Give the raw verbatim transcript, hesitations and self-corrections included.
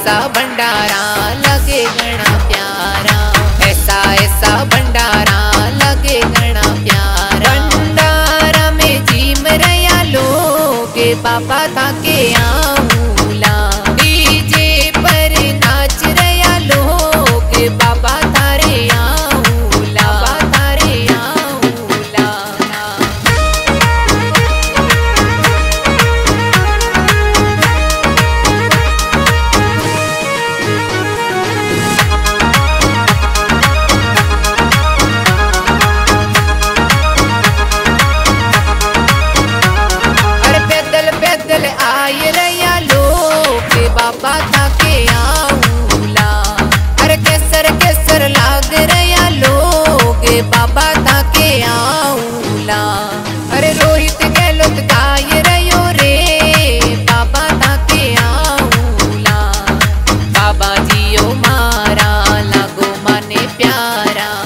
ऐसा भंडारा लगे घना प्यारा, ऐसा ऐसा भंडारा लगे घना प्यारा। भंडारा में जीम रया लोग बाबा ताके आऊला, डीजे पर नाच रया लोग बाबा तारे आऊला, बाबा तारे आऊला। आय रया लोग बाबा ताके आऊला, अरे केसर केसर लाग रया लोग बाबा ताके आऊला। अरे रोहित गहलोत गाय रयो रे बाबा ताके आऊला, बाबा जियो मारा लागो माने प्यारा।